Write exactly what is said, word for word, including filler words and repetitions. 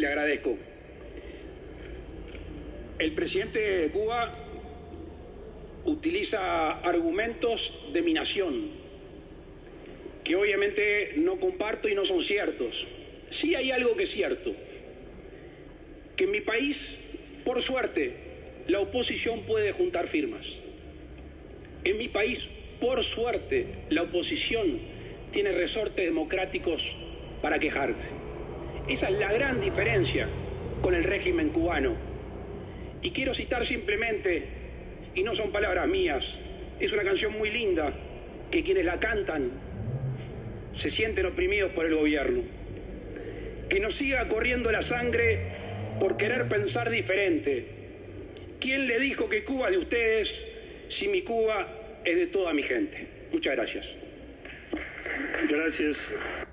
Le agradezco. El presidente de Cuba utiliza argumentos de mi nación, que obviamente no comparto y no son ciertos. Sí hay algo que es cierto, que en mi país, por suerte, la oposición puede juntar firmas. En mi país, por suerte, la oposición tiene resortes democráticos para quejarse. Esa es la gran diferencia con el régimen cubano. Y quiero citar simplemente, y no son palabras mías, es una canción muy linda, que quienes la cantan se sienten oprimidos por el gobierno. Que nos siga corriendo la sangre por querer pensar diferente. ¿Quién le dijo que Cuba es de ustedes si mi Cuba es de toda mi gente? Muchas gracias. Gracias.